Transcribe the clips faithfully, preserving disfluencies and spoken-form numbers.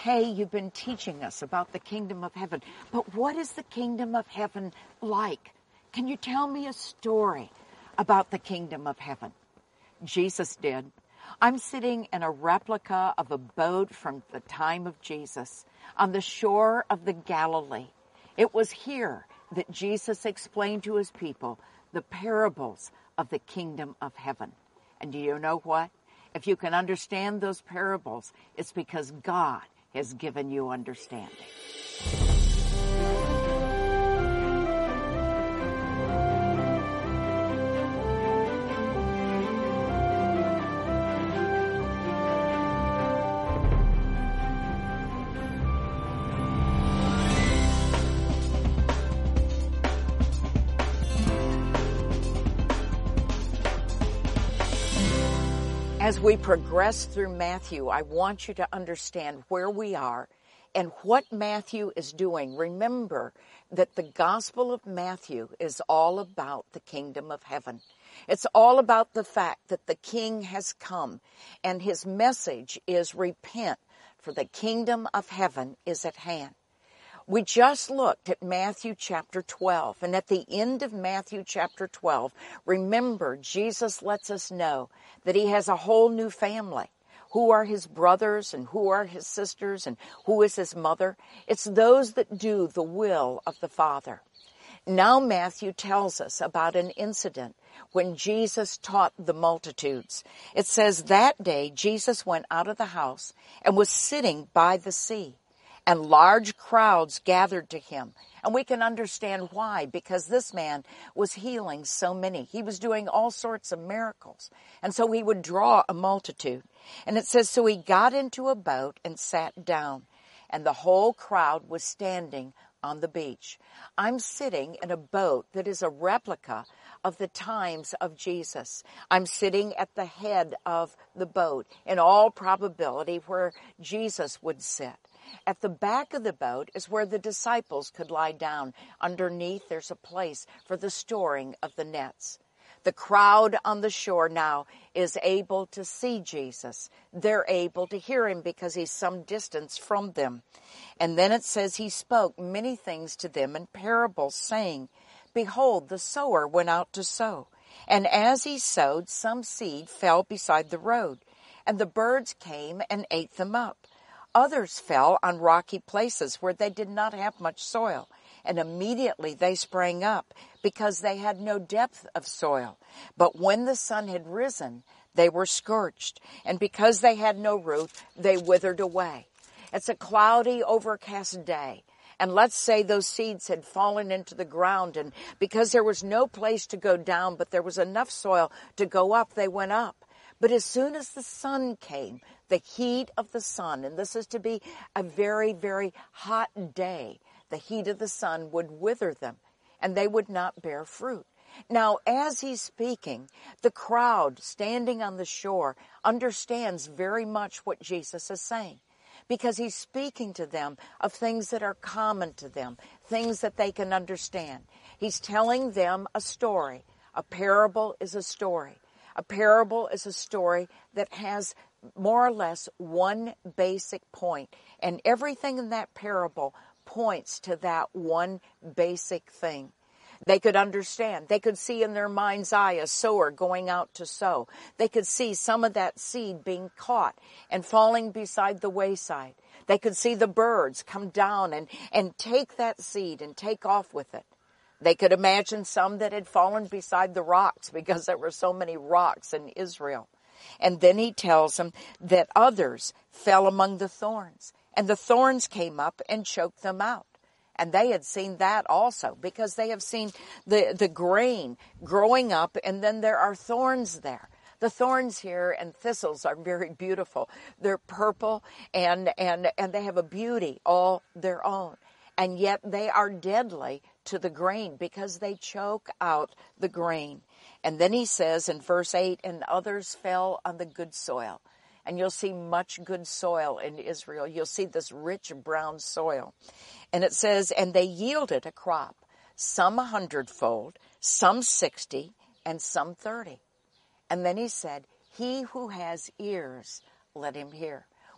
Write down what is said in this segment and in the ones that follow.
okay, you've been teaching us about the kingdom of heaven, but what is the kingdom of heaven like? Can you tell me a story about the kingdom of heaven? Jesus did. I'm sitting in a replica of a boat from the time of Jesus on the shore of the Galilee. It was here that Jesus explained to his people the parables of the kingdom of heaven. And do you know what? If you can understand those parables, it's because God has given you understanding. As we progress through Matthew, I want you to understand where we are and what Matthew is doing. Remember that the Gospel of Matthew is all about the kingdom of heaven. It's all about the fact that the King has come, and his message is repent, for the kingdom of heaven is at hand. We just looked at Matthew chapter twelve, and at the end of Matthew chapter twelve, remember, Jesus lets us know that he has a whole new family. Who are his brothers and who are his sisters and who is his mother? It's those that do the will of the Father. Now Matthew tells us about an incident when Jesus taught the multitudes. It says that day Jesus went out of the house and was sitting by the sea. And large crowds gathered to him. And we can understand why, because this man was healing so many. He was doing all sorts of miracles. And so he would draw a multitude. And it says, so he got into a boat and sat down. And the whole crowd was standing on the beach. I'm sitting in a boat that is a replica of the times of Jesus. I'm sitting at the head of the boat, in all probability where Jesus would sit. At the back of the boat is where the disciples could lie down. Underneath, there's a place for the storing of the nets. The crowd on the shore now is able to see Jesus. They're able to hear him because he's some distance from them. And then it says he spoke many things to them in parables, saying, behold, the sower went out to sow. And as he sowed, some seed fell beside the road, and the birds came and ate them up. Others fell on rocky places where they did not have much soil, and immediately they sprang up because they had no depth of soil. But when the sun had risen, they were scorched, and because they had no root, they withered away. It's a cloudy, overcast day. And let's say those seeds had fallen into the ground, and because there was no place to go down, but there was enough soil to go up, they went up. But as soon as the sun came, the heat of the sun, and this is to be a very, very hot day, the heat of the sun would wither them, and they would not bear fruit. Now, as he's speaking, the crowd standing on the shore understands very much what Jesus is saying, because he's speaking to them of things that are common to them, things that they can understand. He's telling them a story. A parable is a story. A parable is a story that has more or less one basic point, and everything in that parable points to that one basic thing. They could understand. They could see in their mind's eye a sower going out to sow. They could see some of that seed being caught and falling beside the wayside. They could see the birds come down and, and take that seed and take off with it. They could imagine some that had fallen beside the rocks because there were so many rocks in Israel. And then he tells them that others fell among the thorns, and the thorns came up and choked them out. And they had seen that also because they have seen the, the grain growing up, and then there are thorns there. The thorns here and thistles are very beautiful. They're purple, and, and, and they have a beauty all their own. And yet they are deadly to the grain because they choke out the grain. And then he says in verse eight, and others fell on the good soil. And you'll see much good soil in Israel. You'll see this rich brown soil. And it says, and they yielded a crop, some a hundredfold, some sixty, and some thirty. And then he said, he who has ears, let him hear.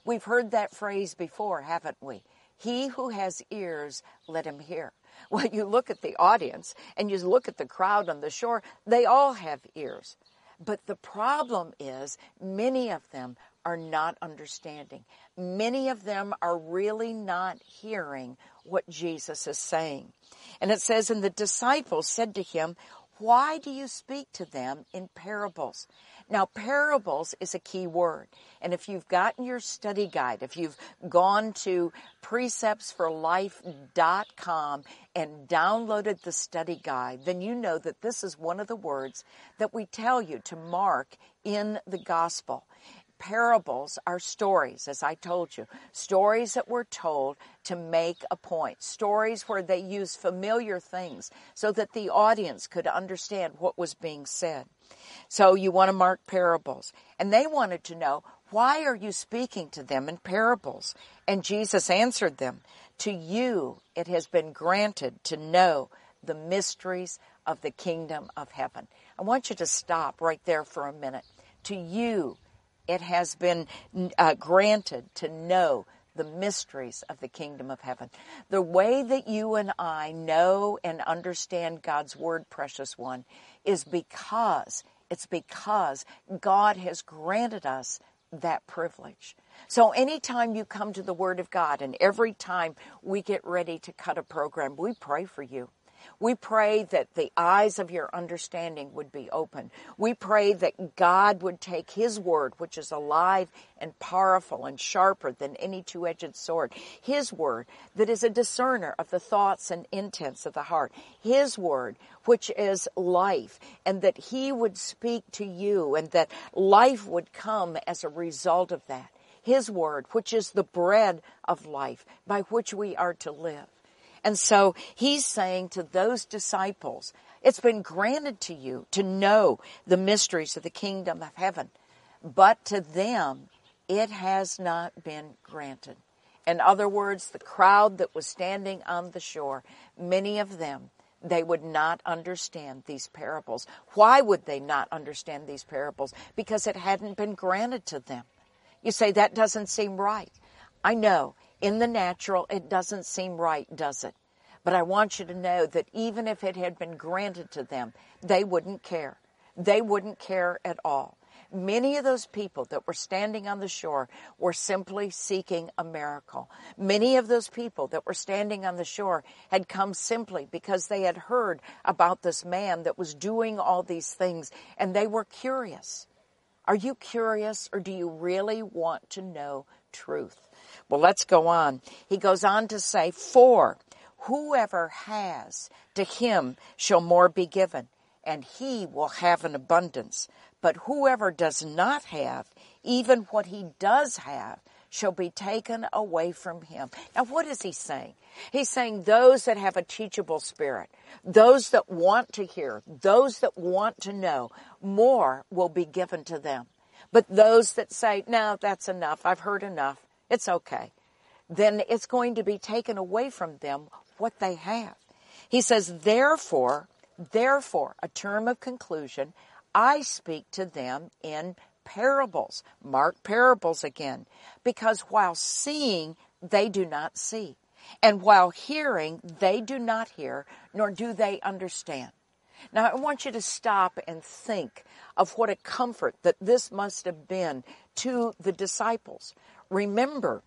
We've heard that phrase before, haven't we? He who has ears, let him hear. Well, you look at the audience and you look at the crowd on the shore, they all have ears. But the problem is many of them are not understanding. Many of them are really not hearing what Jesus is saying. And it says, and the disciples said to him, why do you speak to them in parables? Now, parables is a key word. And if you've gotten your study guide, if you've gone to precepts for life dot com and downloaded the study guide, then you know that this is one of the words that we tell you to mark in the gospel. Parables are stories, as I told you, stories that were told to make a point, stories where they use familiar things so that the audience could understand what was being said. So you want to mark parables. And they wanted to know, why are you speaking to them in parables? And Jesus answered them, to you it has been granted to know the mysteries of the kingdom of heaven. I want you to stop right there for a minute. To you it has been uh, granted to know the mysteries of the kingdom of heaven. The way that you and I know and understand God's word, precious one, is because, it's because God has granted us that privilege. So anytime you come to the Word of God and every time we get ready to cut a program, we pray for you. We pray that the eyes of your understanding would be open. We pray that God would take His word, which is alive and powerful and sharper than any two-edged sword. His word that is a discerner of the thoughts and intents of the heart. His word, which is life, and that He would speak to you and that life would come as a result of that. His word, which is the bread of life by which we are to live. And so He's saying to those disciples, it's been granted to you to know the mysteries of the kingdom of heaven, but to them it has not been granted. In other words, the crowd that was standing on the shore, many of them, they would not understand these parables. Why would they not understand these parables? Because it hadn't been granted to them. You say, that doesn't seem right. I know. In the natural, it doesn't seem right, does it? But I want you to know that even if it had been granted to them, they wouldn't care. They wouldn't care at all. Many of those people that were standing on the shore were simply seeking a miracle. Many of those people that were standing on the shore had come simply because they had heard about this man that was doing all these things, and they were curious. Are you curious, or do you really want to know truth? Well, let's go on. He goes on to say, for whoever has, to him shall more be given, and he will have an abundance. But whoever does not have, even what he does have, shall be taken away from him. Now, what is he saying? He's saying those that have a teachable spirit, those that want to hear, those that want to know, more will be given to them. But those that say, no, that's enough, I've heard enough, it's okay, then it's going to be taken away from them what they have. He says, therefore, therefore, a term of conclusion, I speak to them in parables. Mark parables again. Because while seeing, they do not see. And while hearing, they do not hear, nor do they understand. Now, I want you to stop and think of what a comfort that this must have been to the disciples. Remember,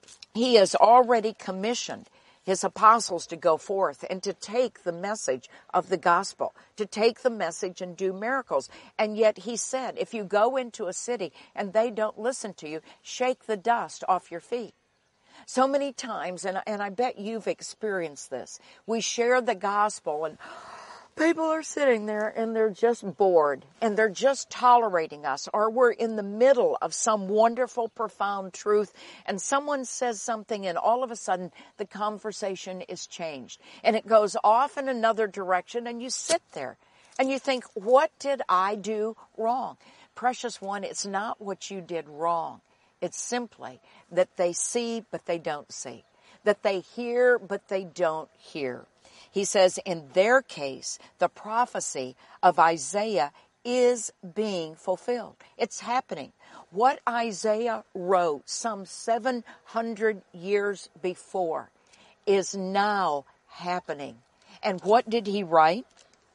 He has already commissioned His apostles to go forth and to take the message of the gospel, to take the message and do miracles. And yet He said, if you go into a city and they don't listen to you, shake the dust off your feet. So many times, and, and I bet you've experienced this, we share the gospel and people are sitting there and they're just bored and they're just tolerating us, or we're in the middle of some wonderful, profound truth and someone says something and all of a sudden the conversation is changed and it goes off in another direction and you sit there and you think, what did I do wrong? Precious one, it's not what you did wrong. It's simply that they see but they don't see, that they hear but they don't hear. He says, in their case, the prophecy of Isaiah is being fulfilled. It's happening. What Isaiah wrote some seven hundred years before is now happening. And what did he write?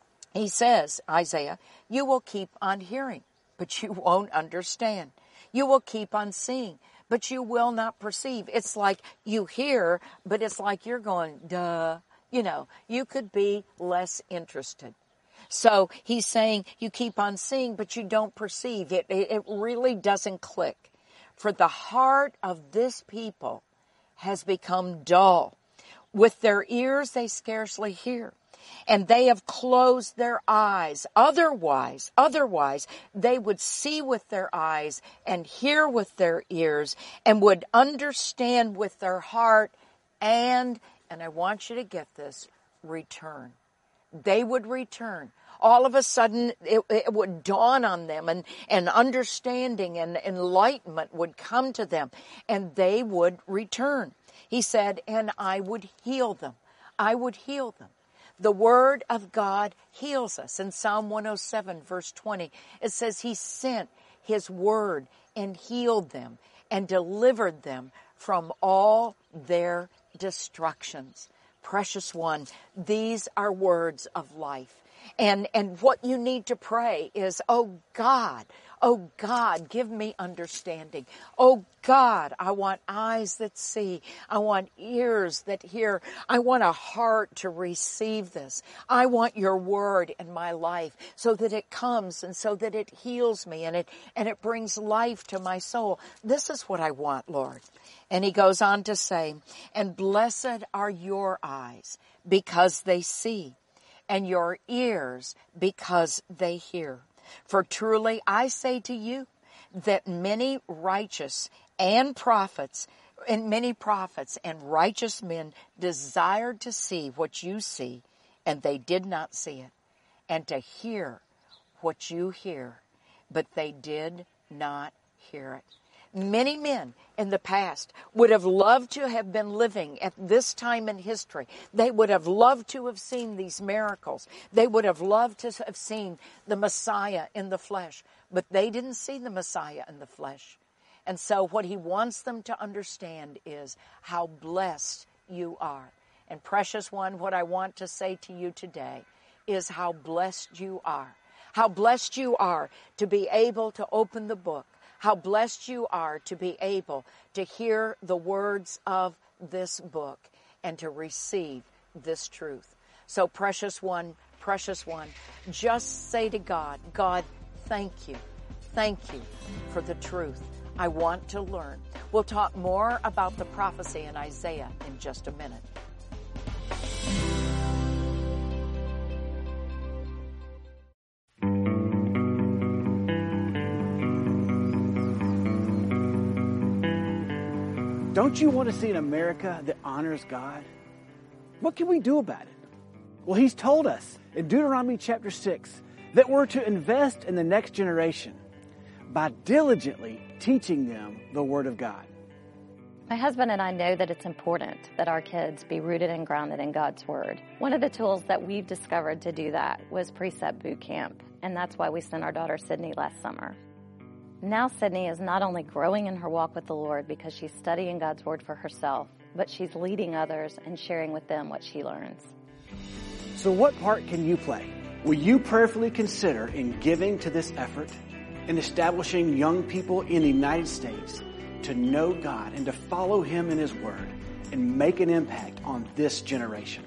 He says, Isaiah, you will keep on hearing, but you won't understand. You will keep on seeing, but you will not perceive. It's like you hear, but it's like you're going, duh. You know, you could be less interested. So he's saying you keep on seeing, but you don't perceive. It, it, it really doesn't click. For the heart of this people has become dull. With their ears they scarcely hear, and they have closed their eyes. Otherwise, otherwise, they would see with their eyes and hear with their ears and would understand with their heart and, and I want you to get this, return. They would return. All of a sudden, it, it would dawn on them, and, and understanding and enlightenment would come to them, and they would return. He said, and I would heal them. I would heal them. The Word of God heals us. In Psalm one oh seven, verse twenty, it says He sent His Word and healed them and delivered them from all their destructions. Precious one, these are words of life. And, and what you need to pray is, oh God, oh God, give me understanding. Oh God, I want eyes that see. I want ears that hear. I want a heart to receive this. I want your word in my life so that it comes and so that it heals me and it, and it brings life to my soul. This is what I want, Lord. And he goes on to say, and blessed are your eyes because they see, and your ears because they hear. For truly I say to you that many righteous and prophets and many prophets and righteous men desired to see what you see, and they did not see it, and to hear what you hear, but they did not hear it. Many men in the past would have loved to have been living at this time in history. They would have loved to have seen these miracles. They would have loved to have seen the Messiah in the flesh, but they didn't see the Messiah in the flesh. And so what he wants them to understand is how blessed you are. And precious one, what I want to say to you today is how blessed you are. How blessed you are to be able to open the book. How blessed you are to be able to hear the words of this book and to receive this truth. So precious one, precious one, just say to God, God, thank you. Thank you for the truth. I want to learn. We'll talk more about the prophecy in Isaiah in just a minute. Don't you want to see an America that honors God? What can we do about it? Well, He's told us in Deuteronomy chapter six that we're to invest in the next generation by diligently teaching them the Word of God. My husband and I know that it's important that our kids be rooted and grounded in God's Word. One of the tools that we've discovered to do that was Precept Boot Camp, and that's why we sent our daughter Sydney last summer. Now Sydney is not only growing in her walk with the Lord because she's studying God's Word for herself, but she's leading others and sharing with them what she learns. So what part can you play? Will you prayerfully consider in giving to this effort, in establishing young people in the United States to know God and to follow Him in His Word and make an impact on this generation?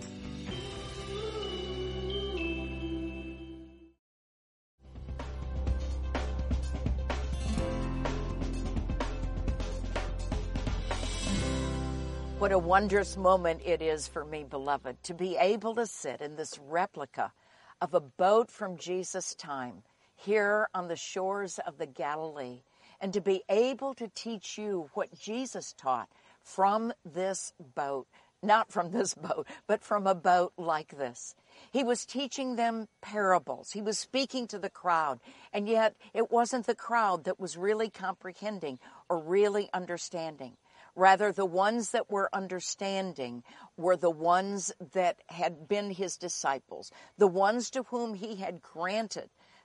What a wondrous moment it is for me, beloved, to be able to sit in this replica of a boat from Jesus' time here on the shores of the Galilee, and to be able to teach you what Jesus taught from this boat. Not from this boat, but from a boat like this. He was teaching them parables. He was speaking to the crowd, and yet it wasn't the crowd that was really comprehending or really understanding. Rather, the ones that were understanding were the ones that had been his disciples, the ones to whom he had granted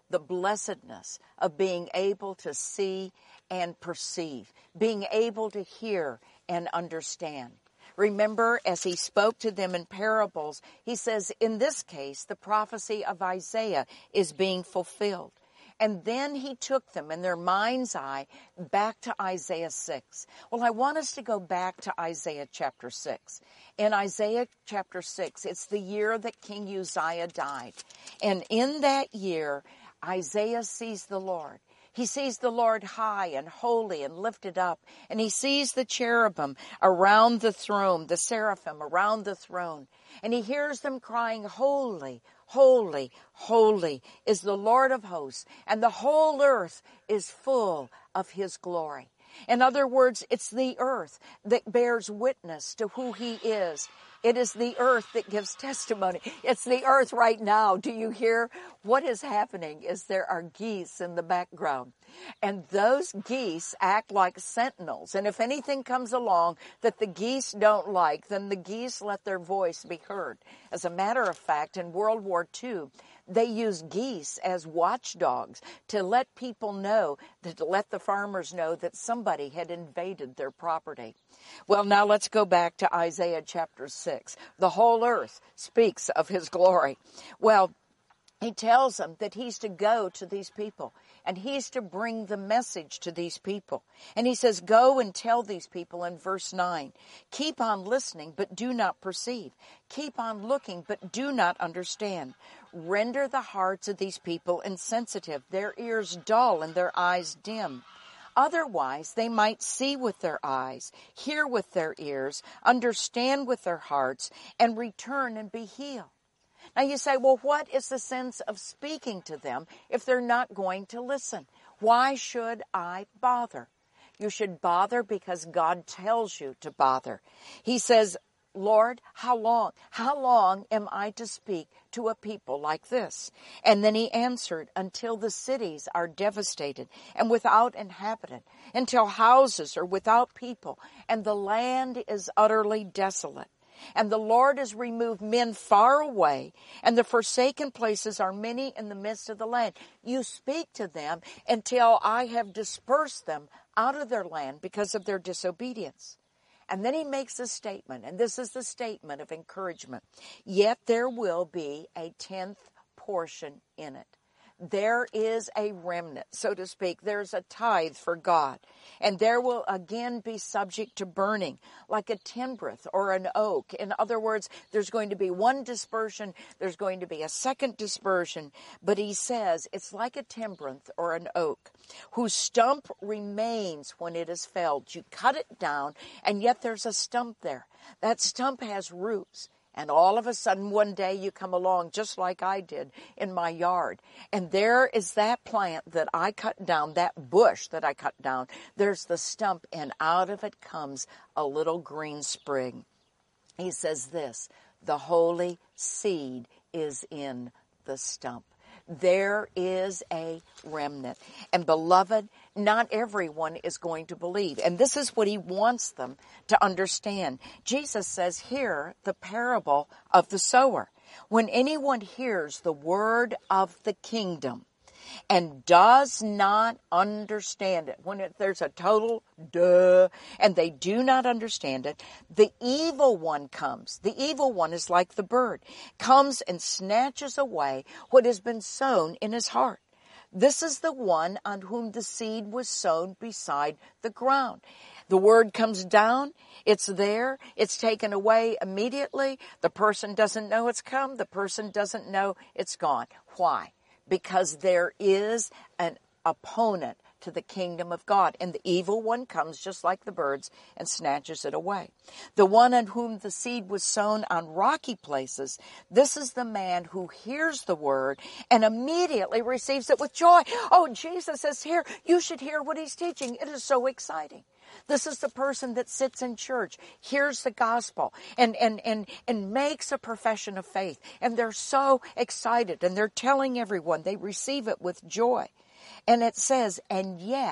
the blessedness of being able to see and perceive, being able to hear and understand. Remember, as he spoke to them in parables, he says, in this case, the prophecy of Isaiah is being fulfilled. And then he took them in their mind's eye back to Isaiah six. Well, I want us to go back to Isaiah chapter six. In Isaiah chapter six, it's the year that King Uzziah died. And in that year, Isaiah sees the Lord. He sees the Lord high and holy and lifted up. And he sees the cherubim around the throne, the seraphim around the throne. And he hears them crying, holy, holy, holy is the Lord of hosts, and the whole earth is full of his glory. In other words, it's the earth that bears witness to who he is. It is the earth that gives testimony. It's the earth right now. Do you hear? What is happening is there are geese in the background. And those geese act like sentinels. And if anything comes along that the geese don't like, then the geese let their voice be heard. As a matter of fact, in World War Two, they used geese as watchdogs to let people know, to let the farmers know that somebody had invaded their property. Well, now let's go back to Isaiah chapter six. The whole earth speaks of his glory. Well, he tells them that he's to go to these people and he's to bring the message to these people. And he says, go and tell these people in verse nine, keep on listening, but do not perceive. Keep on looking, but do not understand. Render the hearts of these people insensitive, their ears dull and their eyes dim. Otherwise, they might see with their eyes, hear with their ears, understand with their hearts, and return and be healed. Now you say, well, what is the sense of speaking to them if they're not going to listen? Why should I bother? You should bother because God tells you to bother. He says, Lord, how long? How long am I to speak to a people like this? And then he answered, until the cities are devastated and without inhabitant, until houses are without people, and the land is utterly desolate. And the Lord has removed men far away, and the forsaken places are many in the midst of the land. You speak to them until I have dispersed them out of their land because of their disobedience. And then he makes a statement, and this is the statement of encouragement. Yet there will be a tenth portion in it. There is a remnant, so to speak. There's a tithe for God. And there will again be subject to burning, like a timbreth or an oak. In other words, there's going to be one dispersion, there's going to be a second dispersion. But he says it's like a timbreth or an oak, whose stump remains when it is felled. You cut it down, and yet there's a stump there. That stump has roots. And all of a sudden, one day you come along, just like I did in my yard. And there is that plant that I cut down, that bush that I cut down. There's the stump, and out of it comes a little green sprig. He says this, the holy seed is in the stump. There is a remnant. And beloved, not everyone is going to believe. And this is what he wants them to understand. Jesus says here, the parable of the sower. When anyone hears the word of the kingdom and does not understand it, when it, there's a total duh, and they do not understand it, the evil one comes. The evil one is like the bird, comes and snatches away what has been sown in his heart. This is the one on whom the seed was sown beside the ground. The word comes down, it's there, it's taken away immediately. The person doesn't know it's come, the person doesn't know it's gone. Why? Because there is an opponent to the kingdom of God. And the evil one comes just like the birds and snatches it away. The one on whom the seed was sown on rocky places, this is the man who hears the word and immediately receives it with joy. Oh, Jesus is here. You should hear what he's teaching. It is so exciting. This is the person that sits in church, hears the gospel, and, and, and, and makes a profession of faith. And they're so excited, and they're telling everyone they receive it with joy. And it says, and yet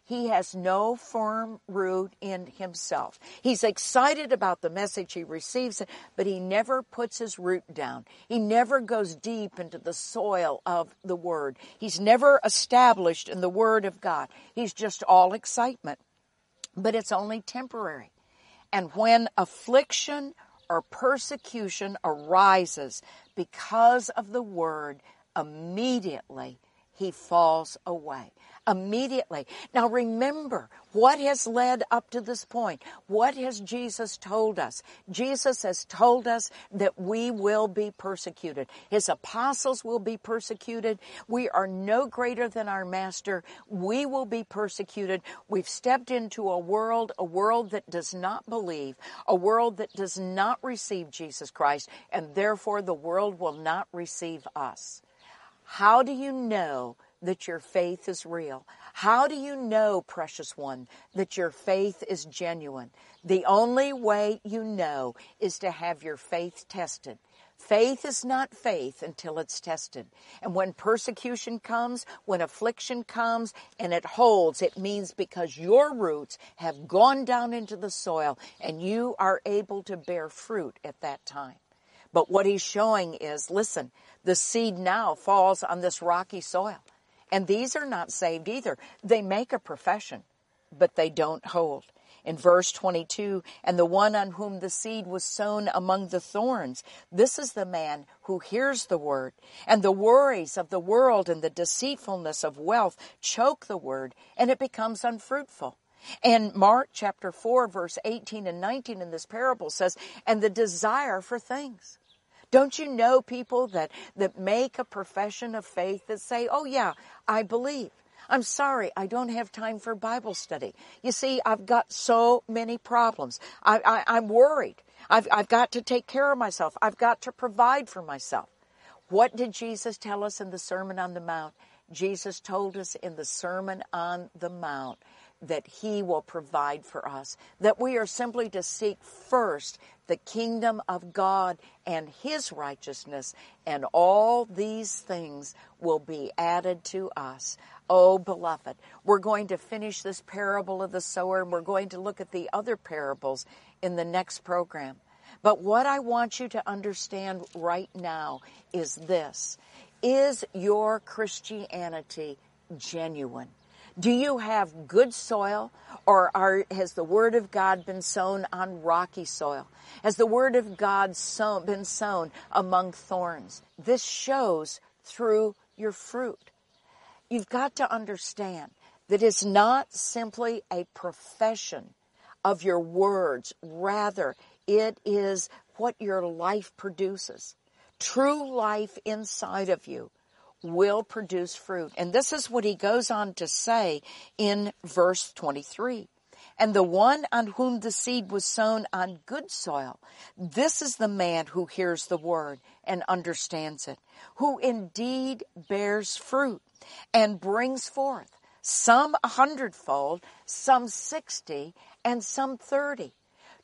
He has no firm root in himself. He's excited about the message he receives, but he never puts his root down. He never goes deep into the soil of the Word. He's never established in the Word of God. He's just all excitement. But it's only temporary. And when affliction or persecution arises because of the Word, immediately he falls away. Immediately. Now remember, what has led up to this point? What has Jesus told us? Jesus has told us that we will be persecuted. His apostles will be persecuted. We are no greater than our Master. We will be persecuted. We've stepped into a world, a world that does not believe, a world that does not receive Jesus Christ, and therefore the world will not receive us. How do you know that your faith is real? How do you know, precious one, that your faith is genuine? The only way you know is to have your faith tested. Faith is not faith until it's tested. And when persecution comes, when affliction comes, and it holds, it means because your roots have gone down into the soil and you are able to bear fruit at that time. But what he's showing is, listen, the seed now falls on this rocky soil. And these are not saved either. They make a profession, but they don't hold. In verse twenty-two, and the one on whom the seed was sown among the thorns, this is the man who hears the word, and the worries of the world and the deceitfulness of wealth choke the word, and it becomes unfruitful. And Mark chapter four, verse eighteen and nineteen in this parable says, and the desire for things. Don't you know people that, that make a profession of faith that say, oh yeah, I believe. I'm sorry, I don't have time for Bible study. You see, I've got so many problems. I, I, I'm worried. I've, I've got to take care of myself. I've got to provide for myself. What did Jesus tell us in the Sermon on the Mount? Jesus told us in the Sermon on the Mount that he will provide for us, that we are simply to seek first the kingdom of God and his righteousness, and all these things will be added to us. Oh, beloved, we're going to finish this parable of the sower, and we're going to look at the other parables in the next program. But what I want you to understand right now is this. Is your Christianity genuine? Do you have good soil, or are, has the Word of God been sown on rocky soil? Has the Word of God sown, been sown among thorns? This shows through your fruit. You've got to understand that it's not simply a profession of your words. Rather, it is what your life produces. True life inside of you will produce fruit. And this is what he goes on to say in verse twenty-three. And the one on whom the seed was sown on good soil, this is the man who hears the word and understands it, who indeed bears fruit and brings forth some a hundredfold, some sixty, and some thirty.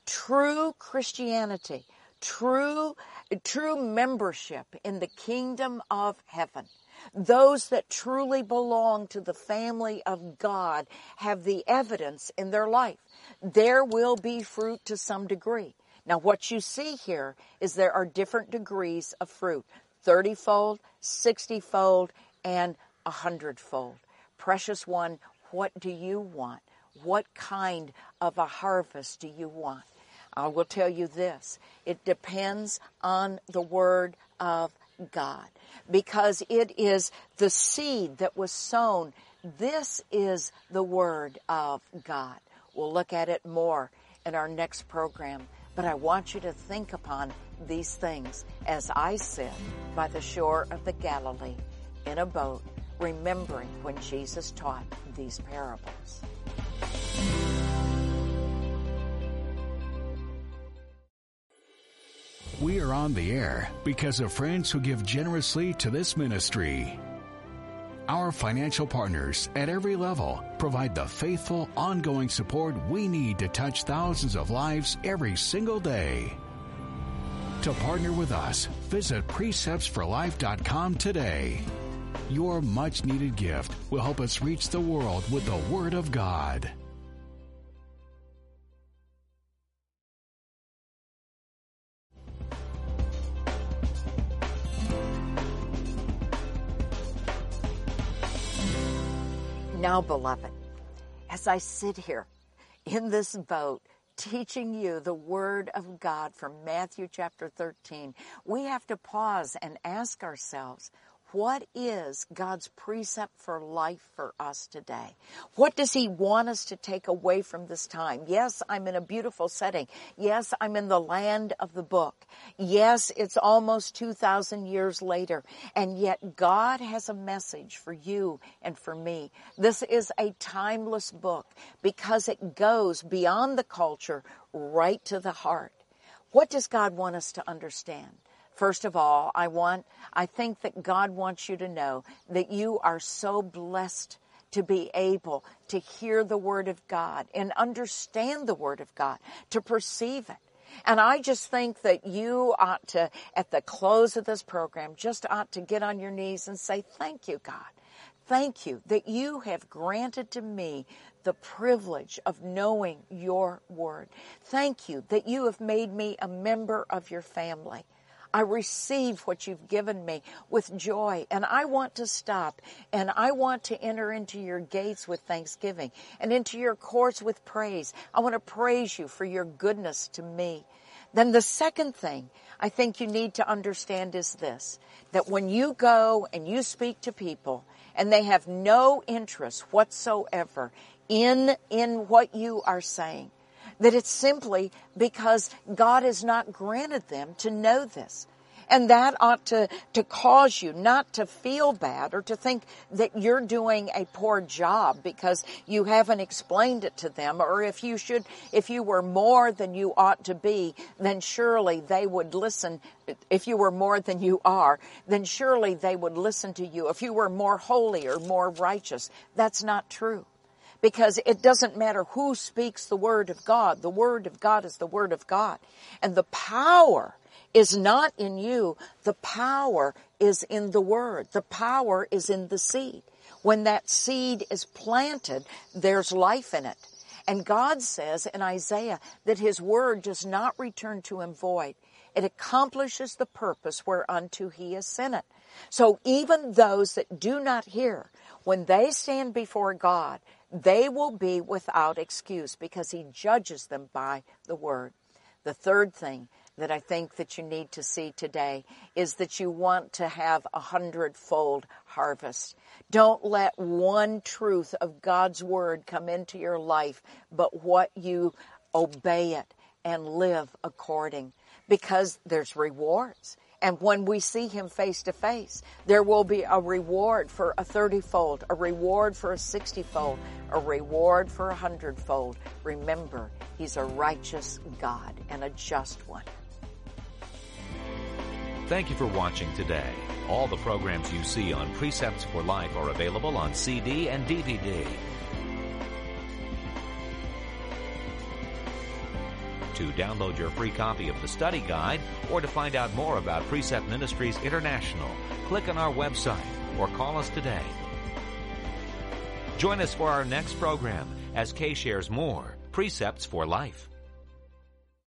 True Christianity, true, true membership in the kingdom of heaven, those that truly belong to the family of God have the evidence in their life. There will be fruit to some degree. Now, what you see here is there are different degrees of fruit, thirty-fold, sixty-fold, and a hundred-fold. Precious one, what do you want? What kind of a harvest do you want? I will tell you this. It depends on the Word of God, because it is the seed that was sown. This is the Word of God. We'll look at it more in our next program, but I want you to think upon these things as I sit by the shore of the Galilee in a boat, remembering when Jesus taught these parables. We are on the air because of friends who give generously to this ministry. Our financial partners at every level provide the faithful, ongoing support we need to touch thousands of lives every single day. To partner with us, visit precepts for life dot com today. Your much-needed gift will help us reach the world with the Word of God. Now, beloved, as I sit here in this boat teaching you the Word of God from Matthew chapter thirteen, we have to pause and ask ourselves, what is God's precept for life for us today? What does He want us to take away from this time? Yes, I'm in a beautiful setting. Yes, I'm in the land of the book. Yes, it's almost two thousand years later. And yet God has a message for you and for me. This is a timeless book because it goes beyond the culture right to the heart. What does God want us to understand? First of all, I want, I think that God wants you to know that you are so blessed to be able to hear the Word of God and understand the Word of God, to perceive it. And I just think that you ought to, at the close of this program, just ought to get on your knees and say, thank you, God. Thank you that you have granted to me the privilege of knowing your Word. Thank you that you have made me a member of your family. I receive what you've given me with joy, and I want to stop, and I want to enter into your gates with thanksgiving and into your courts with praise. I want to praise you for your goodness to me. Then the second thing I think you need to understand is this, that when you go and you speak to people and they have no interest whatsoever in, in what you are saying, that it's simply because God has not granted them to know this. And that ought to, to cause you not to feel bad or to think that you're doing a poor job because you haven't explained it to them. Or if you should, if you were more than you ought to be, then surely they would listen. If you were more than you are, then surely they would listen to you. If you were more holy or more righteous, that's not true. Because it doesn't matter who speaks the Word of God. The Word of God is the Word of God. And the power is not in you. The power is in the Word. The power is in the seed. When that seed is planted, there's life in it. And God says in Isaiah that His Word does not return to Him void. It accomplishes the purpose whereunto He has sent it. So even those that do not hear, when they stand before God, they will be without excuse because He judges them by the Word. The third thing that I think that you need to see today is that you want to have a hundredfold harvest. Don't let one truth of God's Word come into your life, but what you obey it and live according, because there's rewards. And when we see Him face to face, there will be a reward for a thirty-fold, a reward for a sixty-fold, a reward for a hundredfold. Remember, He's a righteous God and a just one. Thank you for watching today. All the programs you see on Precepts for Life are available on C D and D V D. To download your free copy of the study guide or to find out more about Precept Ministries International, click on our website or call us today. Join us for our next program as Kay shares more Precepts for Life.